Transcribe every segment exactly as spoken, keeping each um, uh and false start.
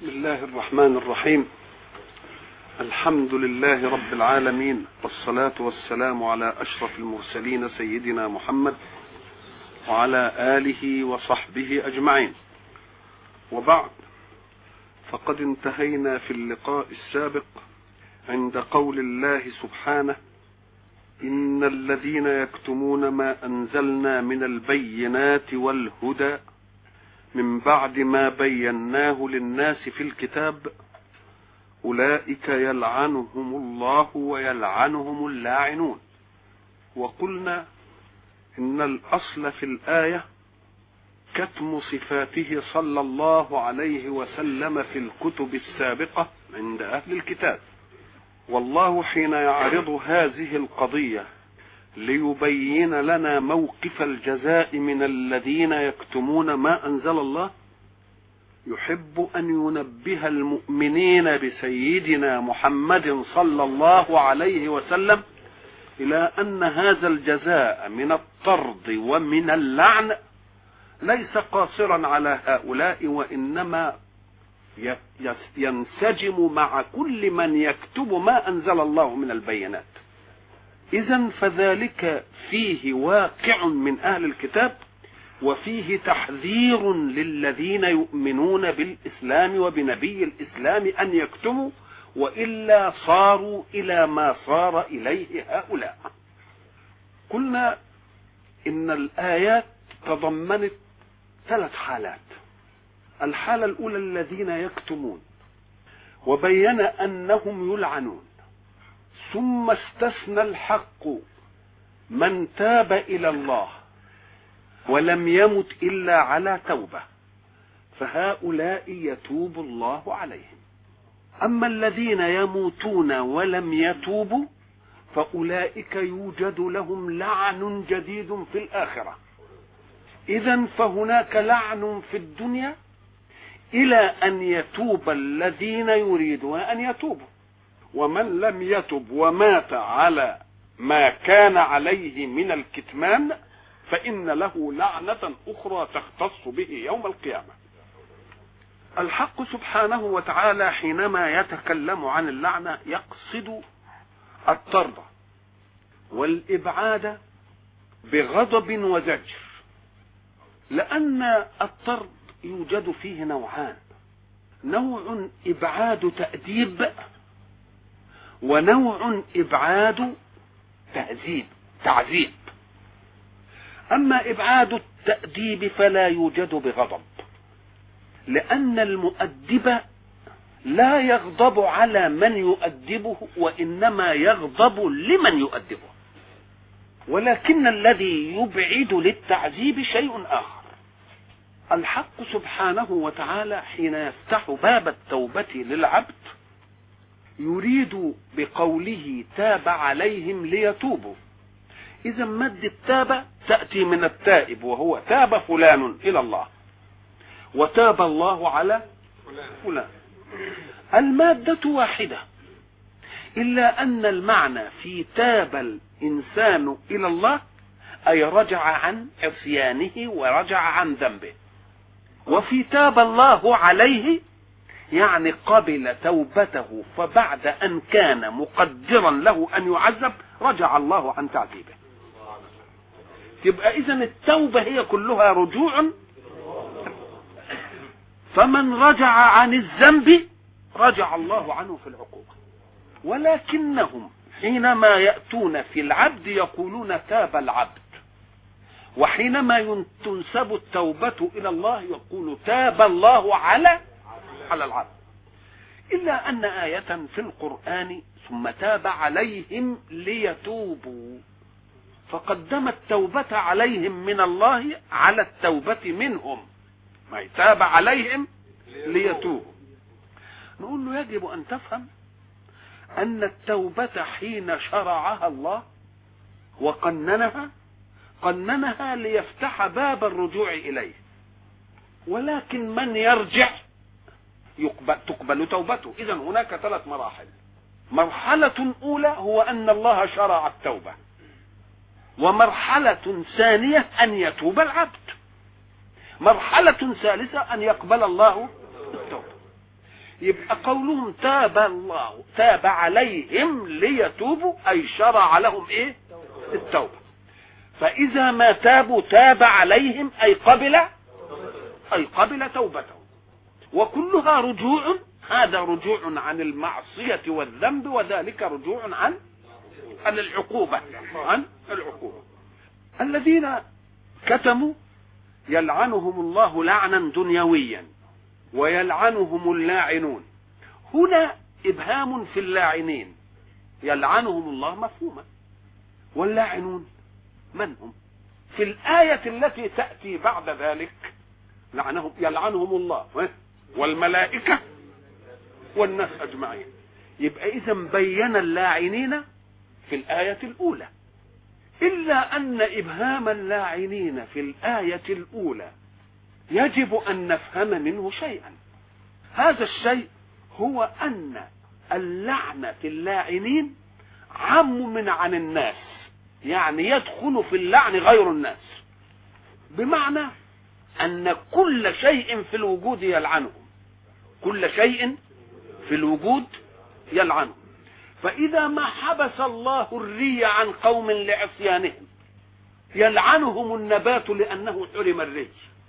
بسم الله الرحمن الرحيم. الحمد لله رب العالمين، والصلاة والسلام على أشرف المرسلين سيدنا محمد وعلى آله وصحبه أجمعين، وبعد، فقد انتهينا في اللقاء السابق عند قول الله سبحانه: إن الذين يكتمون ما أنزلنا من البينات والهدى من بعد ما بيناه للناس في الكتاب أولئك يلعنهم الله ويلعنهم اللاعنون. وقلنا إن الأصل في الآية كتم صفاته صلى الله عليه وسلم في الكتب السابقة عند أهل الكتاب، والله حين يعرض هذه القضية ليبين لنا موقف الجزاء من الذين يكتمون ما أنزل الله يحب أن ينبه المؤمنين بسيدنا محمد صلى الله عليه وسلم إلى أن هذا الجزاء من الطرد ومن اللعن ليس قاصرا على هؤلاء، وإنما ينسجم مع كل من يكتب ما أنزل الله من البينات. إذن فذلك فيه واقع من أهل الكتاب، وفيه تحذير للذين يؤمنون بالإسلام وبنبي الإسلام أن يكتموا، وإلا صاروا إلى ما صار إليه هؤلاء. قلنا إن الآيات تضمنت ثلاث حالات. الحالة الأولى الذين يكتمون، وبين أنهم يلعنون، ثم استثنى الحق من تاب إلى الله ولم يمت إلا على توبة، فهؤلاء يتوب الله عليهم. أما الذين يموتون ولم يتوبوا فأولئك يوجد لهم لعن جديد في الآخرة. إذن فهناك لعن في الدنيا إلى أن يتوب الذين يريدون أن يتوبوا، ومن لم يتب ومات على ما كان عليه من الكتمان فإن له لعنة أخرى تختص به يوم القيامة. الحق سبحانه وتعالى حينما يتكلم عن اللعنة يقصد الطرد والإبعاد بغضب وزجر، لأن الطرد يوجد فيه نوعان: نوع إبعاد تأديب، ونوع إبعاد تهذيب تعذيب. أما إبعاد التأديب فلا يوجد بغضب، لأن المؤدب لا يغضب على من يؤدبه، وإنما يغضب لمن يؤدبه. ولكن الذي يبعد للتعذيب شيء آخر. الحق سبحانه وتعالى حين يفتح باب التوبة للعبد يريد بقوله تاب عليهم ليتوبوا. إذا مد التاب تأتي من التائب، وهو تاب فلان إلى الله، وتاب الله على فلان. المادة واحدة، إلا أن المعنى في تاب الإنسان إلى الله أي رجع عن عصيانه ورجع عن ذنبه، وفي تاب الله عليه يعني قبل توبته، فبعد أن كان مقدرا له أن يعذب رجع الله عن تعذيبه. يبقى إذن التوبة هي كلها رجوع، فمن رجع عن الذنب رجع الله عنه في العقوبة. ولكنهم حينما يأتون في العبد يقولون تاب العبد، وحينما تنسب التوبة إلى الله يقول تاب الله على على العبد. إلا أن آية في القرآن ثم تاب عليهم ليتوبوا، فقدم التوبة عليهم من الله على التوبة منهم، ما تاب عليهم ليتوبوا. نقول له يجب أن تفهم أن التوبة حين شرعها الله وقننها قننها ليفتح باب الرجوع إليه، ولكن من يرجع يقبل تقبل توبته. إذن هناك ثلاث مراحل. مرحلة أولى هو أن الله شرع التوبة، ومرحلة ثانية أن يتوب العبد، مرحلة ثالثة أن يقبل الله التوبة. يبقى قولهم تاب الله تاب عليهم ليتوبوا أي شرع لهم إيه؟ التوبة. فإذا ما تابوا تاب عليهم أي قبل أي قبل توبتهم. وكلها رجوع، هذا رجوع عن المعصية والذنب، وذلك رجوع عن عن العقوبة عن العقوبة. الذين كتموا يلعنهم الله لعنا دنيويا ويلعنهم اللاعنون. هنا إبهام في اللاعنين، يلعنهم الله مفهوما، واللاعنون من هم؟ في الآية التي تأتي بعد ذلك لعنهم يلعنهم الله والملائكة والناس أجمعين. يبقى إذا بين اللاعنين في الآية الأولى، إلا أن إبهام اللاعنين في الآية الأولى يجب أن نفهم منه شيئا. هذا الشيء هو أن اللعنة في اللاعنين عم من عن الناس، يعني يدخل في اللعن غير الناس، بمعنى أن كل شيء في الوجود يلعنهم، كل شيء في الوجود يلعنهم. فإذا ما حبس الله الري عن قوم لعصيانهم يلعنهم النبات لأنه حرم الري،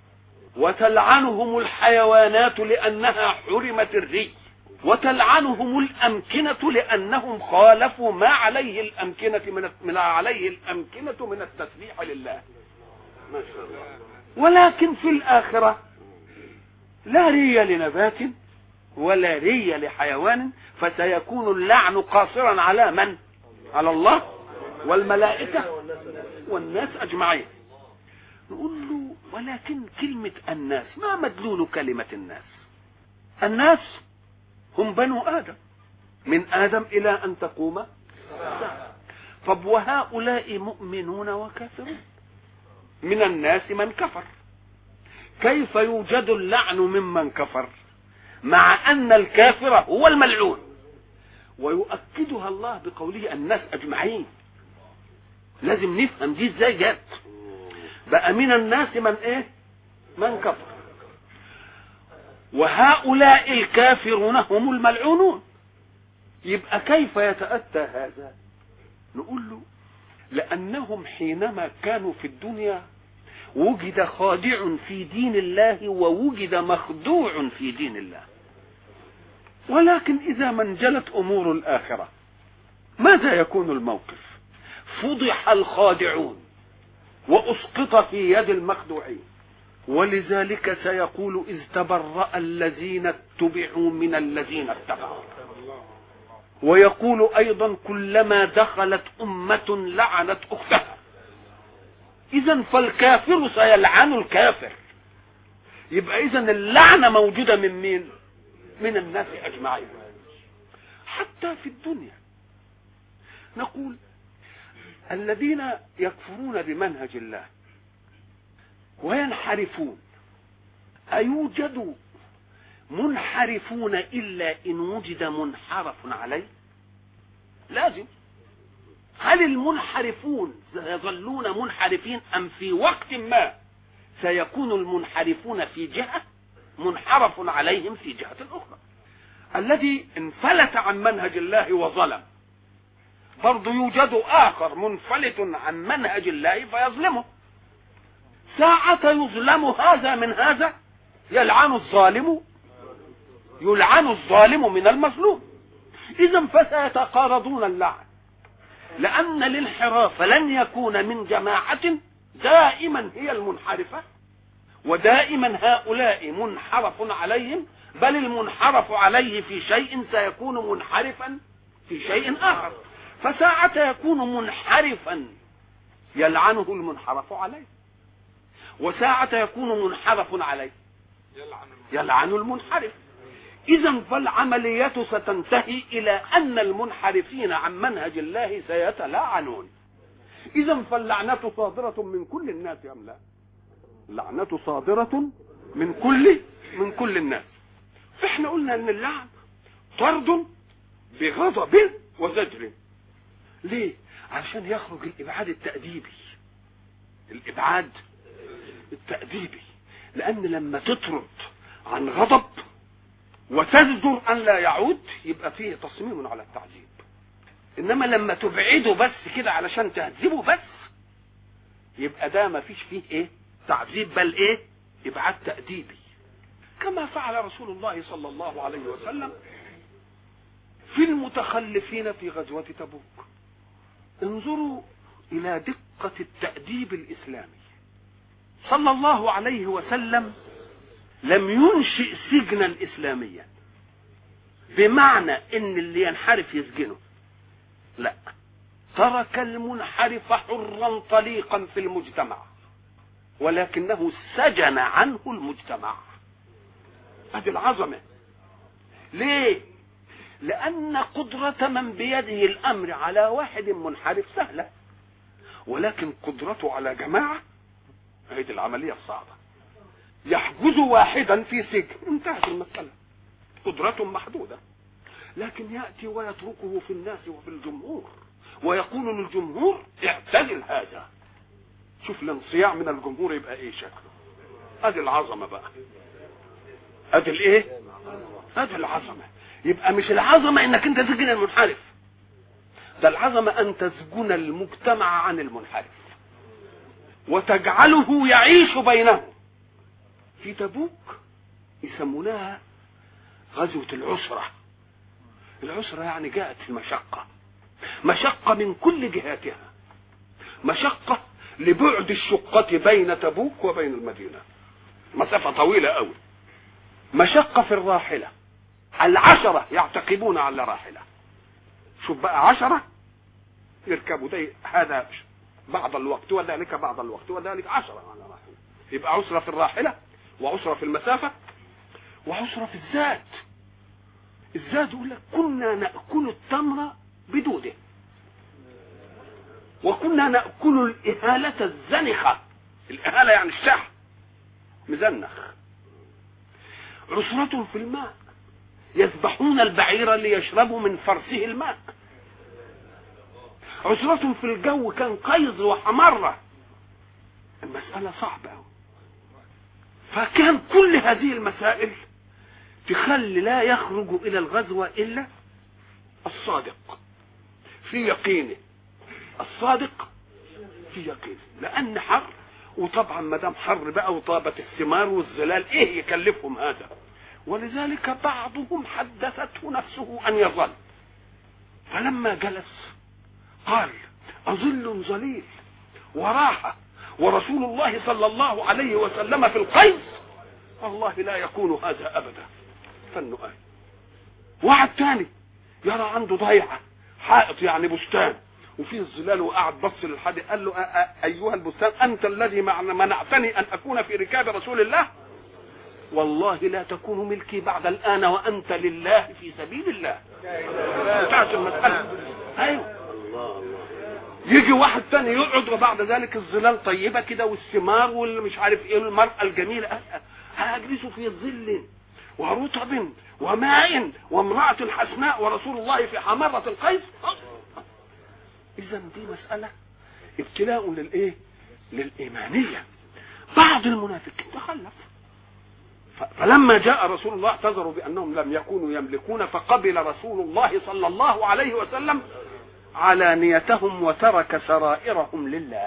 وتلعنهم الحيوانات لأنها حرمت الري، وتلعنهم الأمكنة لأنهم خالفوا ما عليه الأمكنة من ما عليه الأمكنة من التسبيح لله. ما شاء الله. ولكن في الآخرة لا ري لنبات ولا ري لحيوان، فسيكون اللعن قاصرا على من؟ على الله والملائكة والناس أجمعين. نقول له ولكن كلمة الناس ما مدلول كلمة الناس؟ الناس هم بنو آدم، من آدم إلى أن تقوم الساعة. طب وهؤلاء مؤمنون وكافرون، من الناس من كفر، كيف يوجد اللعن ممن كفر مع أن الكافر هو الملعون؟ ويؤكدها الله بقوله الناس أجمعين. لازم نفهم دي ازاي جت بقى من الناس من ايه؟ من كفر، وهؤلاء الكافرون هم الملعونون. يبقى كيف يتأتى هذا؟ نقول له لأنهم حينما كانوا في الدنيا وجد خادع في دين الله ووجد مخدوع في دين الله، ولكن إذا ما انجلت أمور الآخرة ماذا يكون الموقف؟ فضح الخادعون وأسقط في يد المخدوعين. ولذلك سيقول إذ تبرأ الذين اتبعوا من الذين اتبعوا، ويقول أيضا كلما دخلت أمة لعنت أختها. إذن فالكافر سيلعن الكافر. يبقى إذن اللعنة موجودة من مين؟ من الناس أجمعين. حتى في الدنيا نقول الذين يكفرون بمنهج الله وينحرفون، أيوجد منحرفون إلا إن وجد منحرف عليه؟ لازم. هل المنحرفون سيظلون منحرفين أم في وقت ما سيكون المنحرفون في جهة منحرف عليهم في جهة أخرى؟ الذي انفلت عن منهج الله وظلم برضو يوجد آخر منفلت عن منهج الله فيظلمه. ساعة يظلم هذا من هذا يلعن الظالم يلعن الظالم من المظلوم. إذن فسيتقارضون اللعن، لأن الانحراف لن يكون من جماعة دائما هي المنحرفة ودائما هؤلاء منحرف عليهم، بل المنحرف عليه في شيء سيكون منحرفا في شيء آخر. فساعة يكون منحرفا يلعنه المنحرف عليه، وساعة يكون منحرف عليه يلعن المنحرف. إذن فالعملية ستنتهي إلى أن المنحرفين عن منهج الله سيتلاعنون. إذن فاللعنة صادرة من كل الناس أم لا؟ اللعنة صادرة من كل من كل الناس. احنا قلنا ان اللعن طرد بغضب وزجر. ليه؟ عشان يخرج الإبعاد التأديبي، الإبعاد التأديبي. لأن لما تطرد عن غضب وتزجر أن لا يعود، يبقى فيه تصميم على التعذيب. إنما لما تبعده بس كده علشان تهذبه بس، يبقى ده ما فيش فيه إيه تعذيب، بل إيه إبعاد تأديبي، كما فعل رسول الله صلى الله عليه وسلم في المتخلفين في غزوة تبوك. انظروا إلى دقة التأديب الإسلامي. صلى الله عليه وسلم لم ينشئ سجنا إسلاميا بمعنى ان اللي ينحرف يسجنه، لا، ترك المنحرف حرا طليقا في المجتمع، ولكنه سجن عنه المجتمع. هذه العظمة. ليه؟ لأن قدرة من بيده الأمر على واحد منحرف سهلة، ولكن قدرته على جماعة هذه العملية الصعبة. يحجز واحدا في سجن، انتهت المسألة، قدرته محدودة. لكن يأتي ويتركه في الناس وفي الجمهور، ويقول للجمهور اعتزل هذا. شوف الانصياع من الجمهور يبقى ايه شكله. هذه العظمة بقى، هذه الايه، هذه العظمة. يبقى مش العظمة انك انت تسجن المنحرف، ده العظمة ان تسجن المجتمع عن المنحرف وتجعله يعيش بينه. في تبوك يسمونها غزوة العسرة. العسرة يعني جاءت المشقة، مشقة من كل جهاتها، مشقة لبعد الشقة بين تبوك وبين المدينة، مسافة طويلة قوي. مشقة في الراحلة، العشرة يعتقبون على راحلة. شوف بقى، عشرة يركبوا ده هذا بعض الوقت وذلك بعض الوقت وذلك، عشرة على راحلة. يبقى عسرة في الراحلة، وعسرة في المسافة، وعسرة في الزاد. الزاد يقول لك كنا نأكل التمر بدوده، وكنا نأكل الإهالة الزنخة. الإهالة يعني الشح مزنخ. عسرة في الماء، يذبحون البعير ليشربوا من فرسه الماء. عسرة في الجو، كان قيظ وحمرة، المسألة صعبة. فكان كل هذه المسائل تخلي لا يخرج إلى الغزوة إلا الصادق في يقينه، الصادق في يقينه، لأن حر. وطبعا ما دام حر بقى وطابت الثمار والظلال، ايه يكلفهم هذا؟ ولذلك بعضهم حدثته نفسه أن يظل، فلما جلس قال أظل ظليل وراحة ورسول الله صلى الله عليه وسلم في القيظ، والله لا يكون هذا أبدا. فالنؤال واحد تاني يرى عنده ضيعة، حائط يعني بستان، وفيه الظلال، وقعد بص للحد قال له أيها البستان أنت الذي منعتني أن أكون في ركاب رسول الله، والله لا تكون ملكي بعد الآن وأنت لله في سبيل الله. انتهت المسألة. أيوه. يجي واحد تاني يقعد، وبعد ذلك الظلال طيبة كده والثمار والمش عارف ايه، المرأة الجميلة، هاجلس في ظل ورطب وماء وامرأة حسناء ورسول الله في حمرة القيس. إذا دي مسألة ابتلاء للايه؟ للإيمانية. بعض المنافقين تخلف، فلما جاء رسول الله اعتذروا بأنهم لم يكونوا يملكون، فقبل رسول الله صلى الله عليه وسلم علانيتهم وترك سرائرهم لله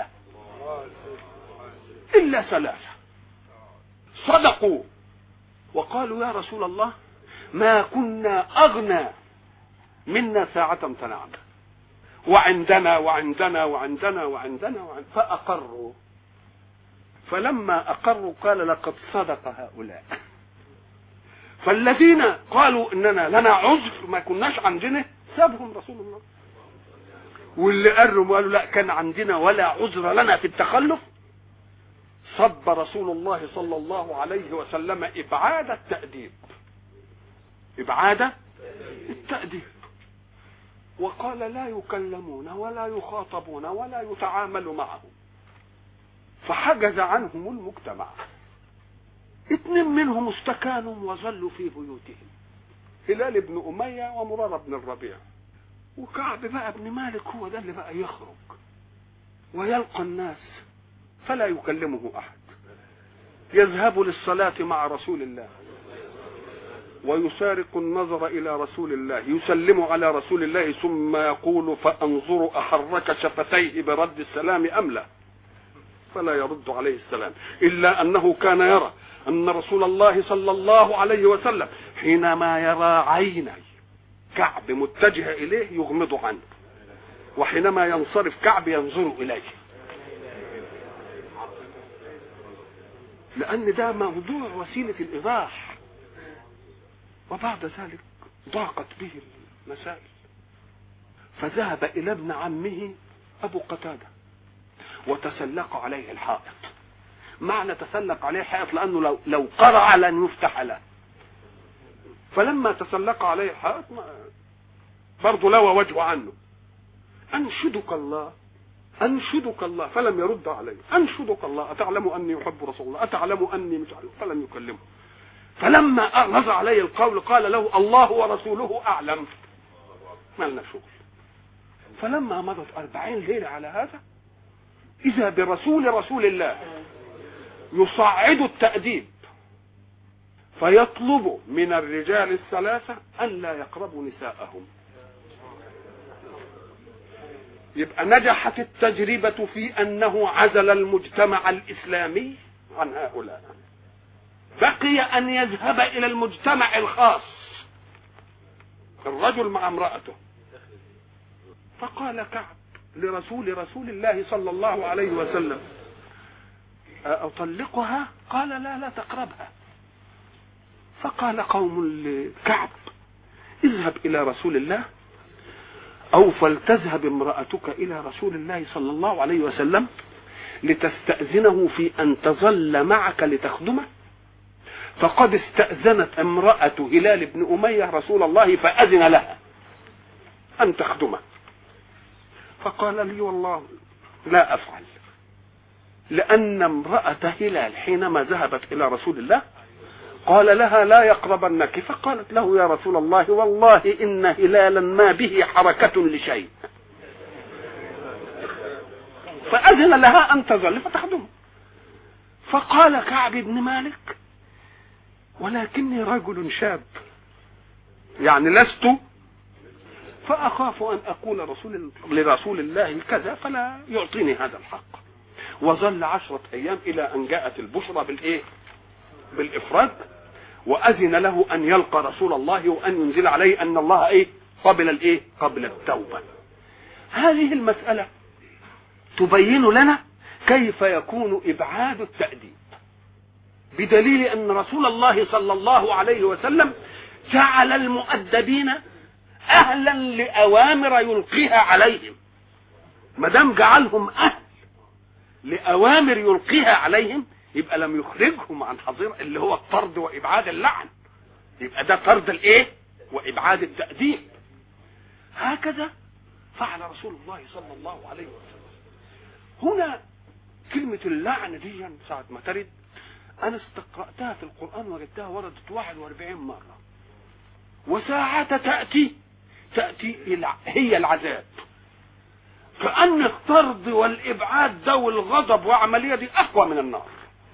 إلا ثلاثة صدقوا وقالوا يا رسول الله ما كنا أغنى منا ساعة امتنعنا، وعندنا وعندنا وعندنا وعندنا, وعندنا فأقروا. فلما أقروا قال لقد صدق هؤلاء. فالذين قالوا إننا لنا عذر ما كناش عندنا سابهم رسول الله، واللي قالوا قالوا لا كان عندنا ولا عذر لنا في التخلف، صب رسول الله صلى الله عليه وسلم إبعاد التأديب، إبعاد التأديب، وقال لا يكلمون ولا يخاطبون ولا يتعامل معهم، فحجز عنهم المجتمع. اثنين منهم استكانوا وظلوا في بيوتهم، هلال بن أمية ومرارة بن الربيع. وكعب بقى بن مالك هو ده اللي بقى يخرج ويلقى الناس فلا يكلمه أحد، يذهب للصلاة مع رسول الله ويسارق النظر إلى رسول الله، يسلم على رسول الله ثم يقول فأنظر أحرك شفتيه برد السلام أم لا، فلا يرد عليه السلام، إلا أنه كان يرى أن رسول الله صلى الله عليه وسلم حينما يرى عيني كعب متجهة إليه يغمض عنه، وحينما ينصرف كعب ينظر إليه، لأن ده موضوع وسيلة الإيضاح. وبعد ذلك ضاقت به المسائل، فذهب إلى ابن عمه أبو قتادة وتسلق عليه الحائط. معنى تسلق عليه الحائط لأنه لو, لو قرع لن يفتح له، فلما تسلق عليه الحائط برضه لوى وجهه عنه، أنشدك الله أنشدك الله، فلم يرد عليه. أنشدك الله، أتعلم أني أحب رسول الله، أتعلم أني مش عارف، فلم يكلمه. فلما أغلظ عليه القول قال له الله ورسوله أعلم، ما لنا شغل. فلما مضت أربعين ليلة على هذا إذا برسول رسول الله يصعد التأديب فيطلب من الرجال الثلاثة أن لا يقربوا نساءهم. يبقى نجحت التجربة في أنه عزل المجتمع الإسلامي عن هؤلاء، بقي أن يذهب إلى المجتمع الخاص، الرجل مع امرأته. فقال كعب لرسول رسول الله صلى الله عليه وسلم أطلقها؟ قال لا لا تقربها. فقال قوم لكعب اذهب إلى رسول الله، أو فلتذهب امرأتك إلى رسول الله صلى الله عليه وسلم لتستأذنه في أن تظل معك لتخدمه، فقد استأذنت امرأة هلال بن أمية رسول الله فأذن لها أن تخدمه. فقال لي والله لا أفعل، لأن امرأة هلال حينما ذهبت إلى رسول الله قال لها لا يقربنك، فقالت له يا رسول الله والله إن هلالا ما به حركة لشيء، فأذن لها أن تظل فتخدمه. فقال كعب بن مالك ولكني رجل شاب، يعني لست، فأخاف أن أقول رسول لرسول الله كذا فلا يعطيني هذا الحق. وظل عشرة أيام إلى أن جاءت البشرى بالإيه؟ بالإفراد، وأذن له أن يلقى رسول الله وأن ينزل عليه أن الله إيه؟ قبل الإيه؟ قبل التوبة. هذه المسألة تبين لنا كيف يكون إبعاد التأديب، بدليل أن رسول الله صلى الله عليه وسلم جعل المؤدبين أهلا لأوامر يلقيها عليهم. ما دام جعلهم أهل لأوامر يلقيها عليهم يبقى لم يخرجهم عن حظيرة اللي هو الطرد وإبعاد اللعن، يبقى ده طرد الإيه؟ وإبعاد التأديب. هكذا فعل رسول الله صلى الله عليه وسلم. هنا كلمة اللعن دي ساعة ما ترد أنا استقرأتها في القرآن وجدتها وردت واحد واربعين مرة، وساعة تأتي تأتي هي العذاب، كأن الطرد والإبعاد ده والغضب وعملية دي أقوى من النار،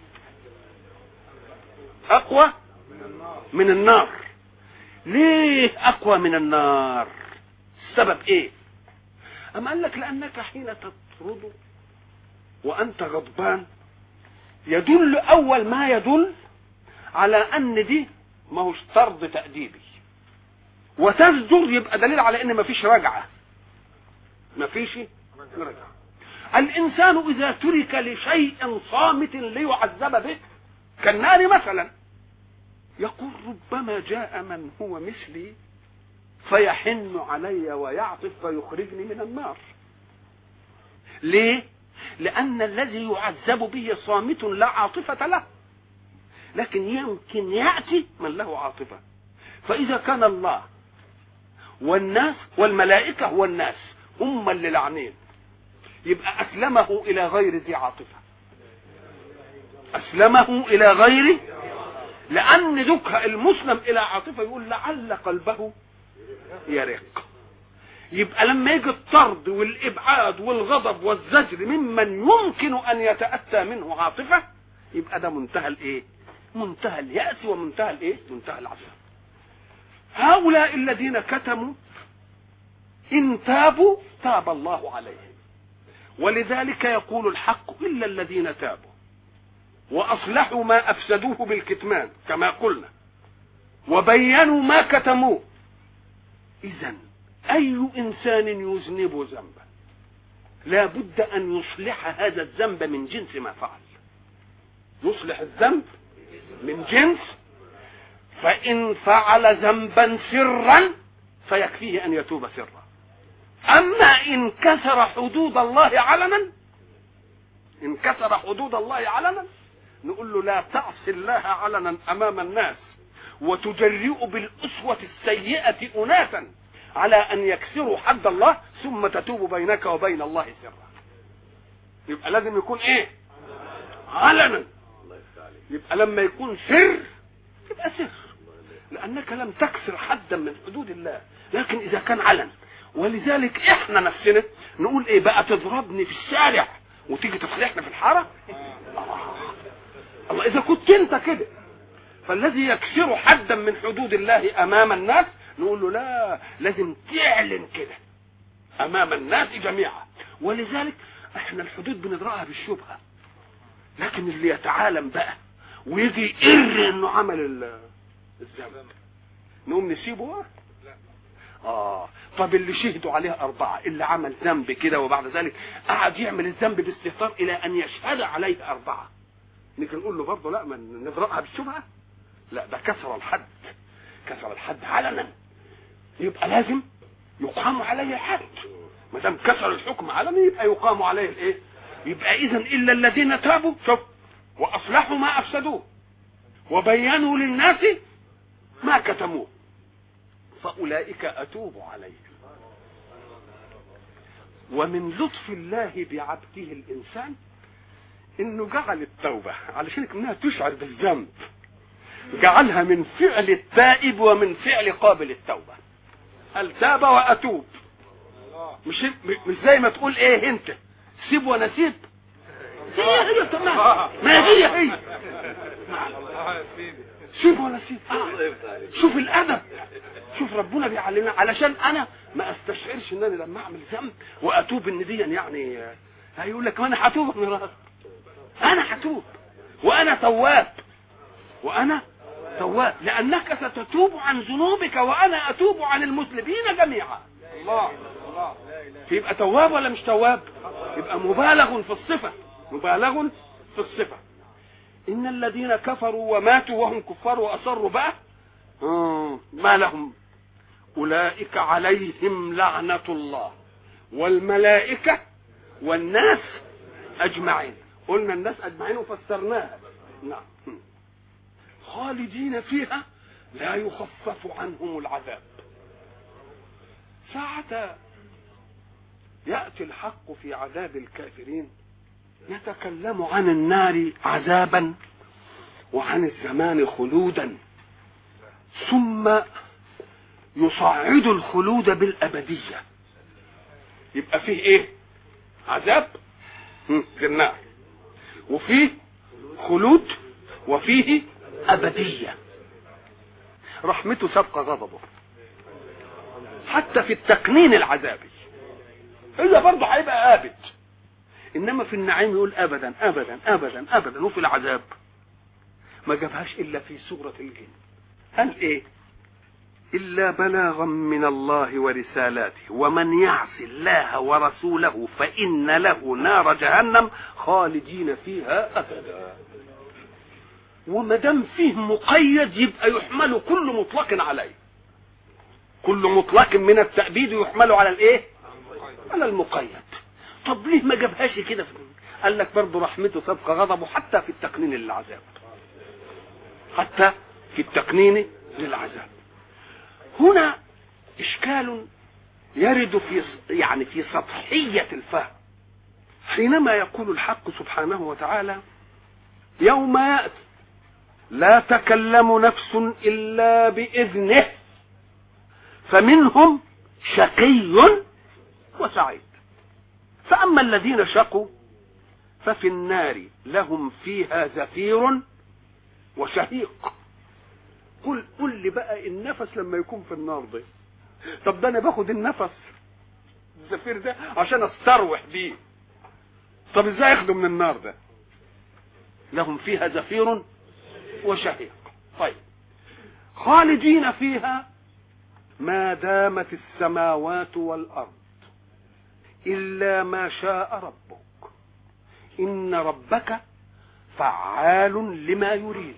أقوى من النار. ليه أقوى من النار؟ السبب إيه؟ أما قال لك لأنك حين تطرد وأنت غضبان يدل أول ما يدل على أن دي ما هوش طرد تأديبي، وتزجر يبقى دليل على أن ما فيش رجعة، ما فيش رجعة. الإنسان إذا ترك لشيء صامت ليعذب به كالنار مثلا يقول ربما جاء من هو مثلي فيحن علي ويعطف فيخرجني من النار. ليه؟ لأن الذي يعذب به صامت لا عاطفة له، لكن يمكن يأتي من له عاطفة. فإذا كان الله والناس والملائكة والناس هم اللي لعنين يبقى أسلمه إلى غير ذي عاطفة، أسلمه إلى غير، لأن ذكر المسلم إلى عاطفة يقول لعل قلبه يرق. يبقى لما يجي الطرد والإبعاد والغضب والزجر ممن يمكن أن يتأتى منه عاطفة يبقى ده منتهى الإيه؟ منتهى اليأس ومنتهى الإيه؟ منتهى العذاب. هؤلاء الذين كتموا إن تابوا تاب الله عليهم، ولذلك يقول الحق إلا الذين تابوا وأصلحوا ما أفسدوه بالكتمان كما قلنا وبينوا ما كتموه. إذن أي إنسان يذنب ذنبا لا بد أن يصلح هذا الذنب من جنس ما فعل، يصلح الذنب من جنس. فإن فعل ذنبا سرا فيكفيه أن يتوب سرا، أما إن كسر حدود الله علنا إن كسر حدود الله علنا نقول له لا تعصي الله علنا أمام الناس وتجرئ بالأسوة السيئة أناسا على أن يكسروا حد الله ثم تتوب بينك وبين الله سرا. يبقى لازم يكون إيه؟ علنا. يبقى لما يكون سر يبقى سر، لأنك لم تكسر حدا من حدود الله. لكن إذا كان علن، ولذلك إحنا نفسنا نقول إيه بقى؟ تضربني في الشارع وتيجي تصلحنا في الحارة؟ الله, الله إذا كنت أنت كده. فالذي يكسر حدا من حدود الله أمام الناس نقول له لا، لازم تعلن كده أمام الناس جميعا. ولذلك إحنا الحدود بنضربها بالشبهة، لكن اللي يتعالم بقى ويجي يقر إنه عمل الذنب نقوم نسيبه؟ آه طب اللي شهدوا عليه أربعة، اللي عمل ذنب كده وبعد ذلك قعد يعمل الذنب باستهتار إلى أن يشهد عليه أربعة، نيجي نقول له برضه لا، ما نضربها بالشبهة؟ لا، ده كسر الحد، كسر الحد علنا، يبقى لازم يقام عليه الحد. ما دام كسر الحكم علنا يبقى يقام عليه الايه؟ يبقى إذن إلا الذين تابوا شوف وأصلحوا ما أفسدوه وبينوا للناس ما كتموه فأولئك أتوب عليهم. ومن لطف الله بعبده الإنسان إنه جعل التوبة علشان إنها تشعر بالذنب، جعلها من فعل التائب ومن فعل قابل التوبة. هل تاب وأتوب، مش مش زي ما تقول إيه أنت سيب ونسيب، هي هي تمام، ما هي هي سيب ونسيب. آه. شوف الأدب، شوف ربنا بيعلمنا علشان أنا ما أستشعرش إن أنا لما أعمل ذنب وأتوب إن دي يعني هيقول لك أنا هتوب من راسي، أنا هتوب وأنا تواب، وأنا تواب لأنك ستتوب عن ذنوبك وأنا أتوب عن المذنبين جميعا. الله الله يبقى تواب ولا مش تواب؟ يبقى مبالغ في الصفة، مبالغ في الصفة. إن الذين كفروا وماتوا وهم كفار وأصروا بقى آه ما لهم أولئك عليهم لعنة الله والملائكة والناس أجمعين. قلنا الناس أجمعين وفسرناها. نعم. خالدين فيها لا يخفف عنهم العذاب. ساعة يأتي الحق في عذاب الكافرين يتكلم عن النار عذابا وعن الزمان خلودا، ثم يصعد الخلود بالأبدية. يبقى فيه ايه؟ عذاب في النار، وفيه خلود، وفيه أبدية. رحمته سبق غضبه حتى في التقنين العذابي، إلا برضه هيبقى آبد، إنما في النعيم يقول أبدا أبدا أبدا أبدا. وفي العذاب ما جابهاش إلا في سورة الجن. قال إيه؟ إلا بلاغا من الله ورسالاته ومن يعص الله ورسوله فإن له نار جهنم خالدين فيها أبدا. وما دام فيه مقيد يبقى يحمل كل مطلق عليه، كل مطلق من التأبيد يحمل على الإيه؟ على المقيد. طب ليه ما جابهاش كده؟ قال لك برضه رحمته سبق غضبه حتى في التقنين للعذاب، حتى في التقنين للعذاب. هنا إشكال يرد في يعني في سطحية الفهم حينما يقول الحق سبحانه وتعالى يوم يأتي لا تكلم نفس إلا بإذنه فمنهم شقي وسعيد. فأما الذين شقوا ففي النار لهم فيها زفير وشهيق. قل قل لي بقى النفس لما يكون في النار ده، طب ده انا باخد النفس الزفير ده عشان استروح بيه، طب ازاي اخده من النار ده؟ لهم فيها زفير وشهيق. طيب خالدين فيها ما دامت السماوات والارض الا ما شاء ربك ان ربك فعال لما يريد.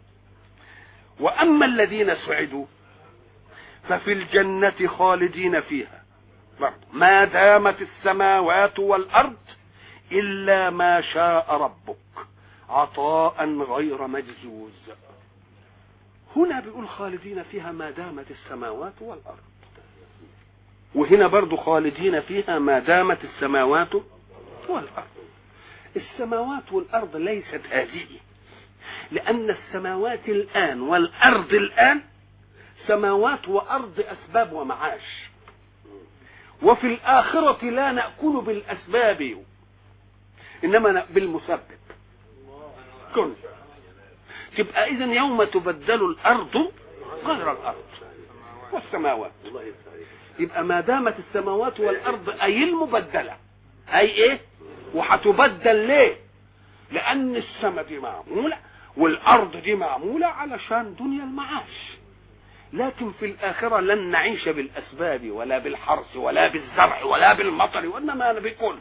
واما الذين سعدوا ففي الجنة خالدين فيها ما دامت السماوات والارض الا ما شاء ربك عطاء غير مجزوز. هنا بيقول خالدين فيها ما دامت السماوات والارض، وهنا برضو خالدين فيها ما دامت السماوات والارض. السماوات والارض ليست هذه، لان السماوات الان والارض الان سماوات وارض اسباب ومعاش، وفي الاخرة لا نأكل بالاسباب انما بالمسبب كن. تبقى اذن يوم تبدل الارض غير الارض والسماوات، يبقى ما دامت السماوات والارض اي المبدله، اي ايه؟ وهتبدل ليه؟ لان السماء دي معموله والارض دي معموله علشان دنيا المعاش، لكن في الاخره لن نعيش بالاسباب ولا بالحرث ولا بالزرع ولا بالمطر، وانما بكل.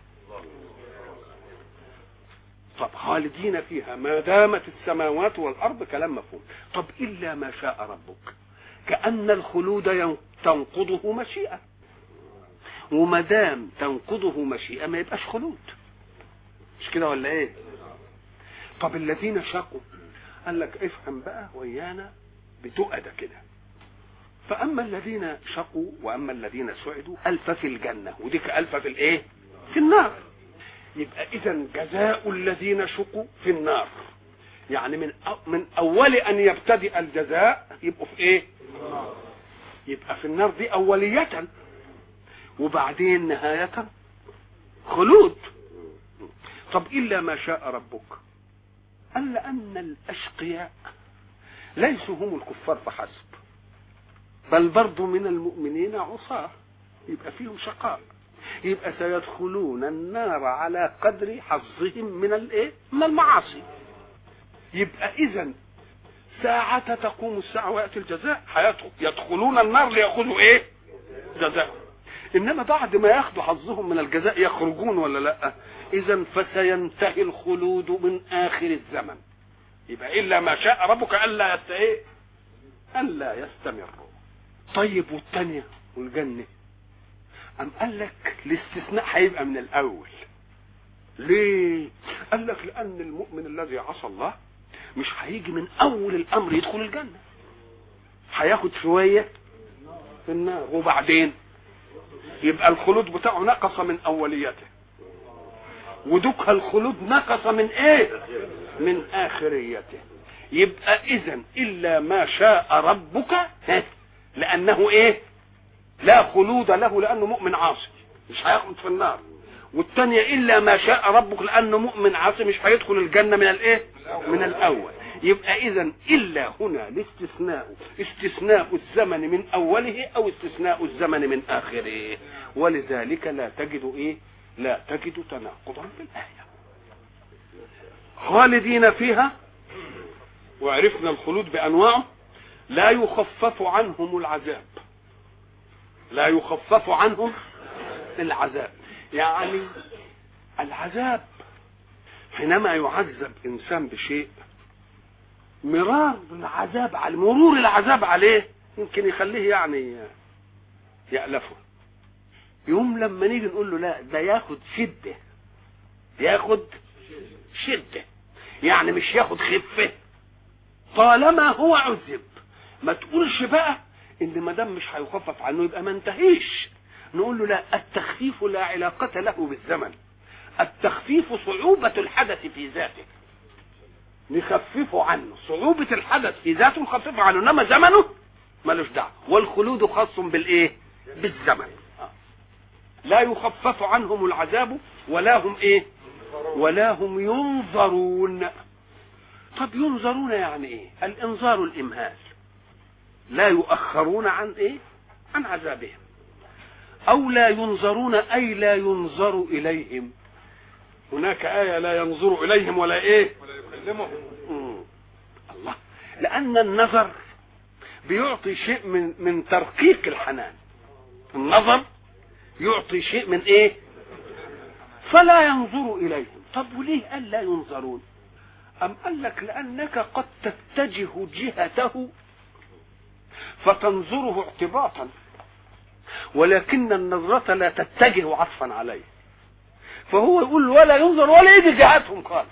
طب خالدين فيها ما دامت السماوات والارض كلام مفهوم. طب الا ما شاء ربك، كأن الخلود تنقضه مشيئة، وما دام تنقضه مشيئة ما يبقاش خلود، مش كده ولا ايه؟ طب الذين شقوا قال لك افهم بقى ويانا بتؤدى كده. فاما الذين شقوا واما الذين سعدوا الف في الجنة، وديك الف في الايه؟ في النار. يبقى اذا جزاء الذين شقوا في النار، يعني من من اول ان يبتدئ الجزاء يبقوا في ايه؟ يبقى في النار دي اولية، وبعدين نهاية خلود. طب الا ما شاء ربك، قال لان الاشقياء ليسوا هم الكفار فحسب، بل برضو من المؤمنين عصاة، يبقى فيهم شقاء، يبقى سيدخلون النار على قدر حظهم من الايه؟ من المعاصي. يبقى اذا ساعة تقوم الساعة ويأتي الجزاء حياتهم يدخلون النار ليأخذوا ايه؟ جزاء. انما بعد ما ياخذوا حظهم من الجزاء يخرجون ولا لا؟ اذا فسينتهي الخلود من اخر الزمن. يبقى الا ما شاء ربك الا يست ايه؟ الا يستمروا. طيب والثانيه والجنه ام قال لك الاستثناء هيبقى من الاول. ليه؟ قال لك لان المؤمن الذي عصى الله مش هيجي من اول الامر يدخل الجنه، هياخد شويه في النار وبعدين يبقى الخلود بتاعه نقص من اوليته، ودك الخلود نقص من ايه؟ من اخريته. يبقى اذا الا ما شاء ربك لانه ايه؟ لا خلود له لانه مؤمن عاصي مش هياخد في النار، والثانيه الا ما شاء ربك لانه مؤمن عاصي مش هيدخل الجنه من الايه؟ من الاول. يبقى اذا الا هنا الاستثناء استثناء الزمن من اوله او استثناء الزمن من اخره، ولذلك لا تجد ايه؟ لا تجد تناقضا في الايه. خالدين فيها، وعرفنا الخلود بانواعه، لا يخفف عنهم العذاب، لا يخفف عنهم العذاب. يعني العذاب حينما يعذب انسان بشيء مرار العذاب على مرور العذاب عليه يمكن يخليه يعني يألفه. يوم لما نيجي نقول له لا ده ياخد شدة، ياخد شدة يعني مش ياخد خفة، طالما هو عذب ما تقولش بقى ان ما دام مش هيخفف عنه يبقى ما انتهيش. نقول له لا، التخفيف لا علاقة له بالزمن، التخفيف صعوبة الحدث في ذاته نخففه عنه، صعوبة الحدث في ذاته نخففه عنه، انما زمنه مالوش دعوه. والخلود خاص بالايه؟ بالزمن. لا يخفف عنهم العذاب ولا هم ايه؟ ولا هم ينظرون. طب ينظرون يعني ايه؟ الانظار الامهال، لا يؤخرون عن ايه؟ عن عذابهم. او لا ينظرون اي لا ينظر اليهم. هناك آية لا ينظر اليهم ولا ايه؟ ولا يكلمهم. الله، لان النظر بيعطي شيء من من ترقيق الحنان. النظر يعطي شيء من ايه؟ فلا ينظر اليهم. طب وليه قال لا ينظرون؟ ام قال لك لانك قد تتجه جهته فتنظره اعتباطا، ولكن النظرة لا تتجه عطفا عليه، فهو يقول ولا ينظر ولا يجي جهتهم خالص.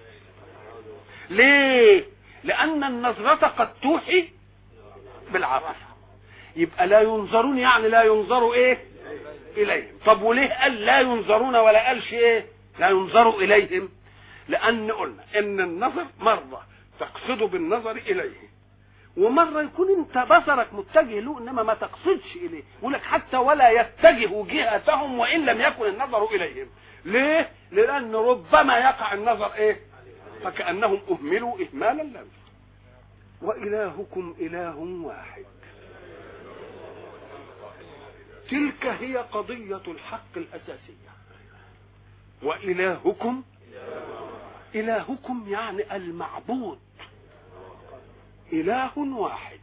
ليه؟ لان النظرة قد توحي بالعطف. يبقى لا ينظرون يعني لا ينظروا ايه؟ اليهم. طب وليه قال لا ينظرون ولا قالش ايه؟ لا ينظروا اليهم؟ لان قلنا ان النظر مرة تقصد بالنظر اليه، ومرة يكون انت بصرك متجه له انما ما تقصدش اليه. يقول لك حتى ولا يتجه جهتهم وان لم يكن النظر اليهم. ليه؟ لان ربما يقع النظر ايه؟ فكأنهم اهملوا اهمالا لم. والهكم اله واحد. تلك هي قضية الحق الاساسية. والهكم الهكم يعني المعبود اله واحد.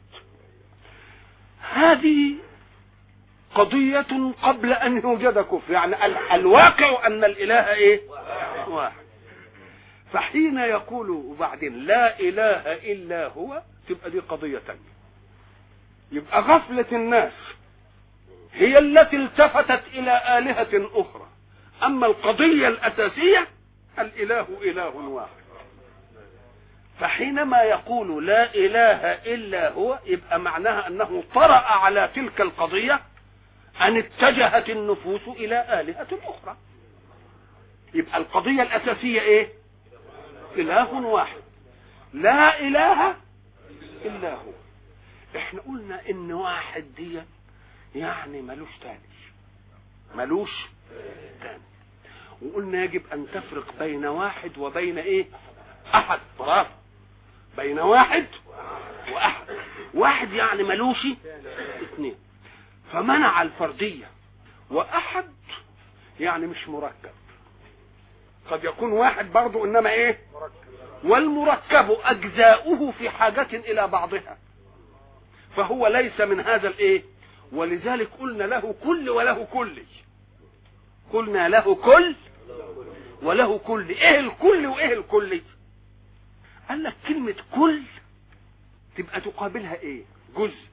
هذه قضية قبل ان يوجد كفر، يعني الواقع ان الاله ايه؟ واحد. فحين يقول بعدين لا اله الا هو تبقى دي قضية تانية. يبقى غفلة الناس هي التي التفتت الى آلهة اخرى، اما القضية الاساسية الاله اله واحد. فحينما يقول لا اله الا هو يبقى معناها انه طرأ على تلك القضية ان اتجهت النفوس الى آلهة اخرى. يبقى القضية الاساسية ايه؟ اله واحد لا اله الا هو. احنا قلنا ان واحد دي يعني ملوش تاني، ملوش تاني. وقلنا يجب ان تفرق بين واحد وبين ايه؟ احد. برافو، بين واحد واحد. واحد يعني ملوش اثنين فمنع الفردية، واحد يعني مش مركب. قد يكون واحد برضو انما ايه؟ والمركب اجزاؤه في حاجة الى بعضها، فهو ليس من هذا الايه. ولذلك قلنا له كل وله كل. قلنا له كل وله كل. ايه الكل وايه الكل؟ قال لك كلمة كل تبقى تقابلها ايه؟ جزء.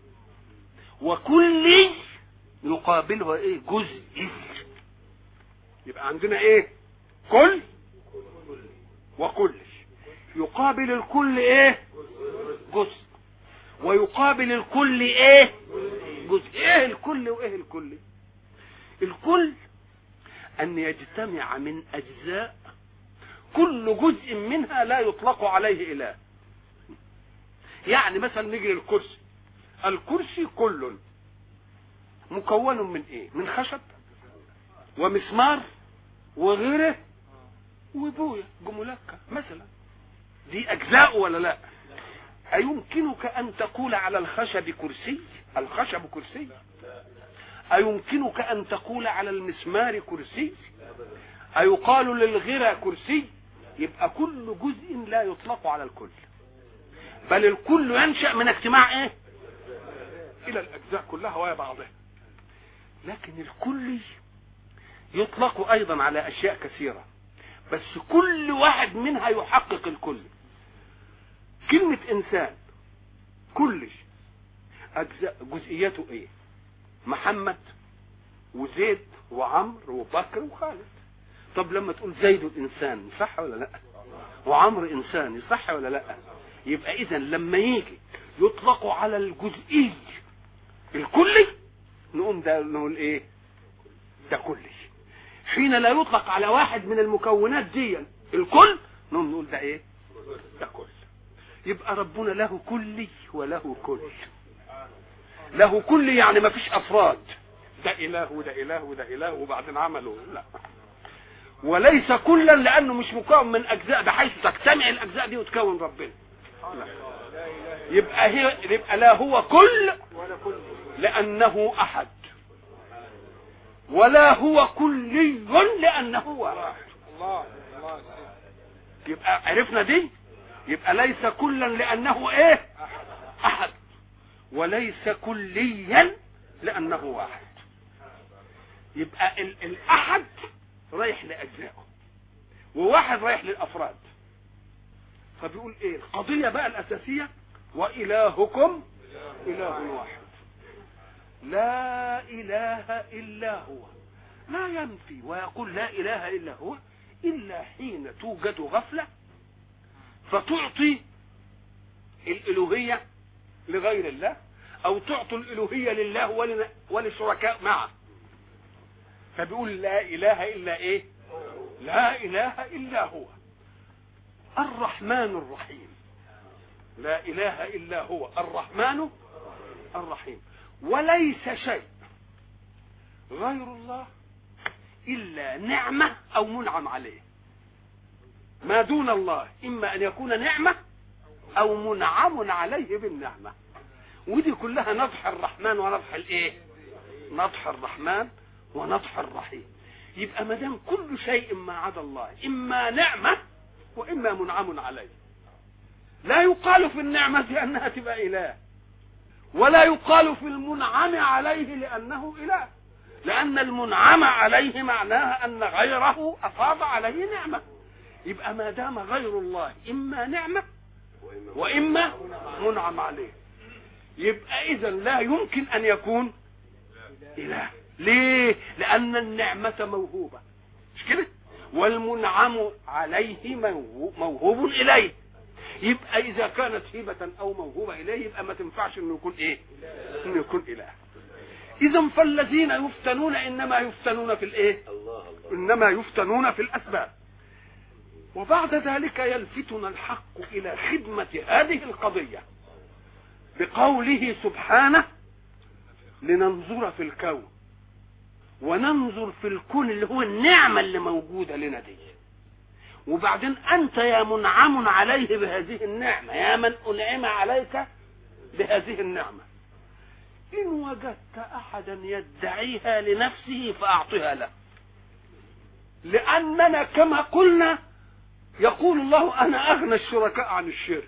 وكل يقابلها ايه؟ جزء. يبقى عندنا ايه؟ كل وكل. يقابل الكل ايه؟ جزء. ويقابل الكل ايه؟ جزء. ايه الكل وايه الكل؟ الكل ان يجتمع من اجزاء كل جزء منها لا يطلق عليه اله. يعني مثلا نيجي للكرسي. الكرسي كل مكون من ايه؟ من خشب ومسمار وغيره وبوية جملكة مثلا. دي اجزاء ولا لا؟ ايمكنك ان تقول على الخشب كرسي؟ الخشب كرسي. ايمكنك ان تقول على المسمار كرسي؟ ايقال للغيرة كرسي؟ يبقى كل جزء لا يطلق على الكل، بل الكل ينشأ من اجتماع ايه؟ الى الاجزاء كلها وهي بعضها. لكن الكل يطلق ايضا على اشياء كثيرة، بس كل واحد منها يحقق الكل. كلمة انسان كل اجزاء جزئياته ايه؟ محمد وزيد وعمرو وبكر وخالد. طب لما تقول زيد انسان صح ولا لا؟ وعمرو انسان صح ولا لا؟ يبقى اذا لما يجي يطلق على الجزئي الكلي نقوم ده نقول ايه؟ ده كلي. حين لا يطلق على واحد من المكونات دي الكل نقوم نقول ده ايه؟ ده كل. يبقى ربنا له كلي وله كل. له كل يعني ما فيش افراد، ده اله وده اله وده اله وبعدين عملوا لا. وليس كلا لانه مش مكون من اجزاء بحيث تجتمع الاجزاء دي وتكون ربنا لا. يبقى هي يبقى لا هو كل لأنه أحد، ولا هو كلي لأنه واحد. يبقى عرفنا دي. يبقى ليس كلا لأنه ايه أحد، وليس كليا لأنه واحد. يبقى ال الأحد رايح لأجزائه، وواحد رايح للأفراد. فبيقول ايه القضية بقى الأساسية؟ وإلهكم إله واحد لا إله إلا هو. لا ينفي ويقول لا إله إلا هو إلا حين توجد غفلة فتعطي الإلوهية لغير الله، أو تعطي الإلوهية لله ولشركاء معه. فبيقول لا إله إلا إيه؟ لا إله إلا هو الرحمن الرحيم. لا إله إلا هو الرحمن الرحيم. وليس شيء غير الله إلا نعمة أو منعم عليه. ما دون الله إما أن يكون نعمة أو منعم عليه بالنعمة. ودي كلها نضح الرحمن ونضح الإيه؟ نضح الرحمن ونضح الرحيم. يبقى ما دام كل شيء ما عدا الله إما نعمة وإما منعم عليه. لا يقال في النعمة أنها تبقى إله، ولا يقال في المنعم عليه لأنه إله، لأن المنعم عليه معناها أن غيره أفاض عليه نعمة. يبقى ما دام غير الله إما نعمة وإما منعم عليه، يبقى إذا لا يمكن أن يكون إله. ليه؟ لأن النعمة موهوبة، مش كده؟ والمنعم عليه موهوب إليه. يبقى إذا كانت هبة أو موهوبة إليه يبقى ما تنفعش إنه يكون إيه؟ إنه يكون إله. إذا فالذين يفتنون إنما يفتنون في الإيه؟ إنما يفتنون في الأسباب. وبعد ذلك يلفتنا الحق إلى خدمة هذه القضية بقوله سبحانه لننظر في الكون، وننظر في الكون اللي هو النعمة اللي موجودة لنا دي. وبعدين أنت يا منعم عليه بهذه النعمة، يا من أنعم عليك بهذه النعمة، إن وجدت أحدا يدعيها لنفسه فأعطها له. لأننا كما قلنا يقول الله أنا أغنى الشركاء عن الشرك.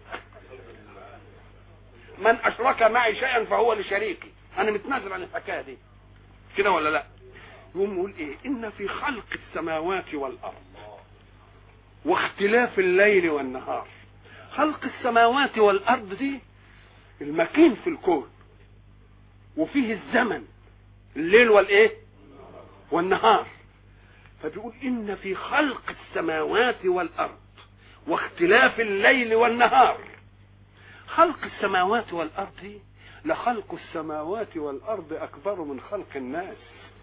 من أشرك معي شيئا فهو لشريكي، أنا متنازل عن الحكاية دي كده ولا لا؟ يقوم يقول إيه؟ إن في خلق السماوات والأرض واختلاف الليل والنهار. خلق السماوات والأرض دي المكين في الكون، وفيه الزمن الليل والإيه والنهار. فبيقول إن في خلق السماوات والأرض واختلاف الليل والنهار. خلق السماوات والأرض دي لخلق السماوات والأرض أكبر من خلق الناس.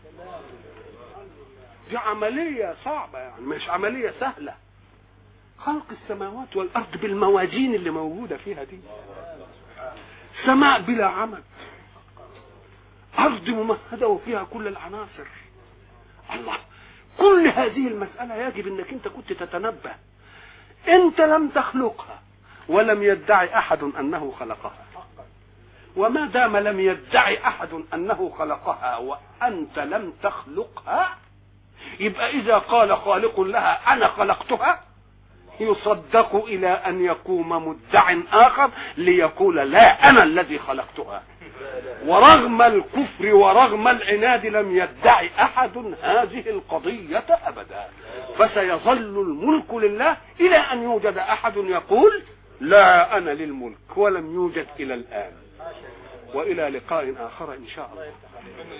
دي عملية صعبة، يعني مش عملية سهلة. خلق السماوات والأرض بالموازين اللي موجودة فيها دي، سماء بلا عمد، أرض ممهدة وفيها كل العناصر. الله، كل هذه المسألة يجب أنك أنت كنت تتنبه. أنت لم تخلقها ولم يدعي أحد أنه خلقها، وما دام لم يدعي أحد أنه خلقها وأنت لم تخلقها، يبقى إذا قال خالق لها أنا خلقتها يصدق إلى أن يقوم مدع آخر ليقول لا أنا الذي خلقتها. ورغم الكفر ورغم العناد لم يدعي أحد هذه القضية أبدا. فسيظل الملك لله إلى أن يوجد أحد يقول لا أنا للملك، ولم يوجد إلى الآن. وإلى لقاء آخر إن شاء الله.